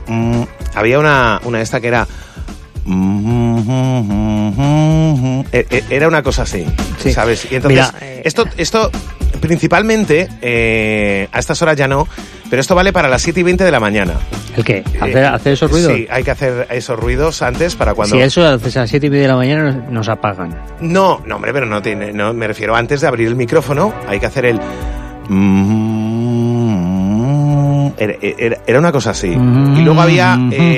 había una esta que era... Era una cosa así, sí. ¿Sabes? Y entonces, mira, esto principalmente, a estas horas ya no, pero esto vale para las 7:20 de la mañana. ¿El qué? ¿Hacer esos ruidos? Sí, hay que hacer esos ruidos antes para cuando... Si eso haces a las 7:30 de la mañana nos apagan. No, hombre, pero no, me refiero antes de abrir el micrófono, hay que hacer el... Era una cosa así. Y luego había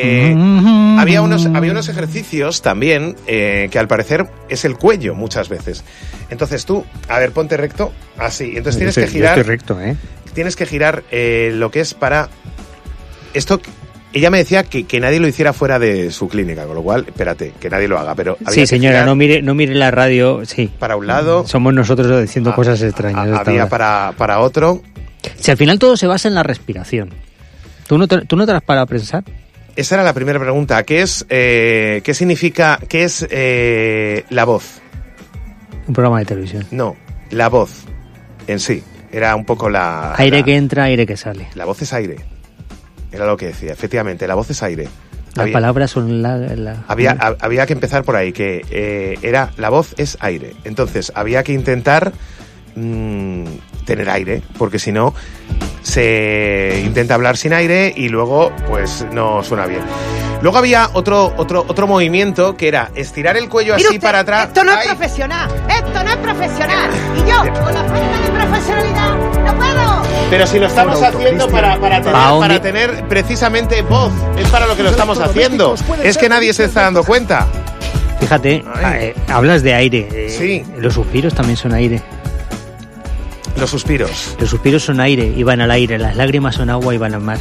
unos ejercicios también que al parecer es el cuello muchas veces. Entonces tú, a ver, ponte recto, así. Entonces tienes que girar. Yo estoy recto, ¿eh? Tienes que girar lo que es para... Esto, ella me decía que nadie lo hiciera fuera de su clínica, con lo cual, espérate, que nadie lo haga. Pero sí, señora, no mire la radio, sí. Para un lado. Somos nosotros diciendo cosas extrañas. Había para otro. Si al final todo se basa en la respiración. ¿Tú no te las para pensar? Esa era la primera pregunta. ¿Qué significa, qué es la voz? Un programa de televisión. No, la voz en sí. Era un poco aire que entra, aire que sale. La voz es aire. Era lo que decía. Efectivamente, la voz es aire. Las palabras son Había que empezar por ahí, que era la voz es aire. Entonces, había que intentar tener aire, porque si no se intenta hablar sin aire y luego pues no suena bien. Luego había otro movimiento que era estirar el cuello así para atrás. Esto no es profesional, y yo con la falta de profesionalidad no puedo. Pero si lo estamos haciendo para tener precisamente voz, es para lo que lo estamos haciendo. Es que nadie se está dando cuenta. Fíjate, hablas de aire. Sí. Los suspiros también son aire. Los suspiros. Los suspiros son aire y van al aire. Las lágrimas son agua y van al mar.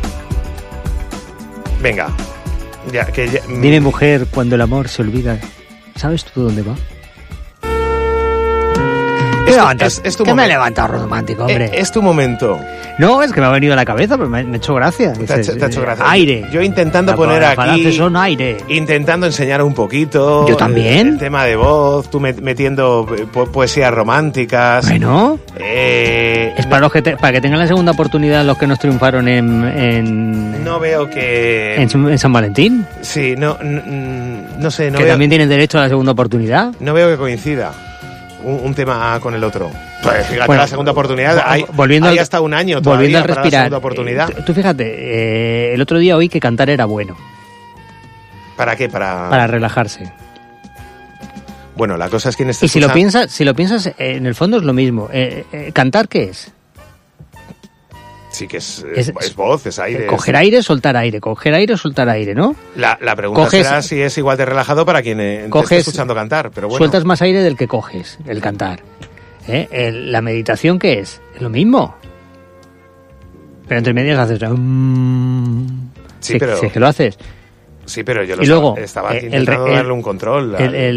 Venga. Dime, mujer, cuando el amor se olvida, ¿sabes tú dónde va? Es tu ¿Qué momento. me he levantado romántico, hombre? Es tu momento. No, es que me ha venido a la cabeza, pero me ha hecho gracia. Te ha hecho gracia. Aire. Yo intentando poner aquí... son aire. Intentando enseñar un poquito... Yo también. El tema de voz, tú metiendo poesías románticas... Bueno. Es para que tengan la segunda oportunidad los que nos triunfaron en no veo que... En San Valentín. Sí, no sé... Que también tienen derecho a la segunda oportunidad. No veo que coincida un tema con el otro. Pues fíjate, la segunda oportunidad. Hay hasta un año todavía volviendo al respirar, para la segunda oportunidad. Tú fíjate, el otro día oí que cantar era bueno. ¿Para qué? Para relajarse. Bueno, la cosa es que en este... Y si lo piensas, en el fondo es lo mismo. ¿Cantar qué es? Sí que es voz, es aire. Coger aire, soltar aire. Coger aire, soltar aire, ¿no? La pregunta será si es igual de relajado para quien te esté escuchando cantar, pero bueno. Sueltas más aire del que coges, el cantar. La meditación, ¿qué es? Es lo mismo. Pero entre medias haces... Sí, pero... Si es que lo haces. Sí, pero yo estaba intentando darle un control.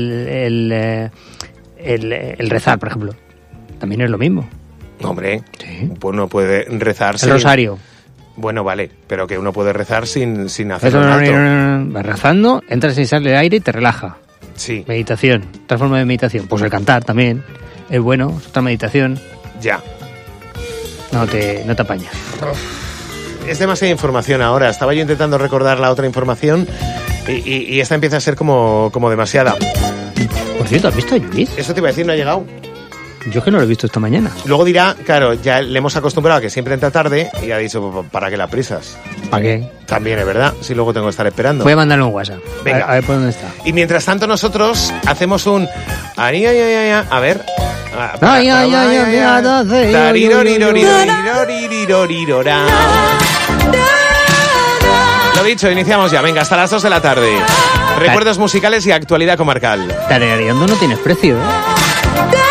El rezar, por ejemplo, también es lo mismo. Hombre, sí. Pues uno puede rezar el rosario. Bueno, vale, pero que uno puede rezar sin hacerlo alto. Vas rezando, entras y sale el aire y te relaja. Sí. Meditación, otra forma de meditación. Pues el cantar también es bueno, es otra meditación. Ya. No te apañas. Es demasiada información ahora. Estaba yo intentando recordar la otra información y esta empieza a ser como demasiada. Por cierto, ¿has visto a Luis? Eso te iba a decir, no ha llegado. Yo es que no lo he visto esta mañana. Luego dirá, claro, ya le hemos acostumbrado a que siempre entra tarde y ha dicho, ¿para qué las prisas? ¿Para qué? También es verdad, si luego tengo que estar esperando. Voy a mandarle un WhatsApp. Venga. A ver por dónde está. Y mientras tanto nosotros hacemos un... A ver... Lo dicho, iniciamos ya. Venga, hasta las 2 de la tarde. Recuerdos musicales y actualidad comarcal. Tarareando no tienes precio, ¿eh?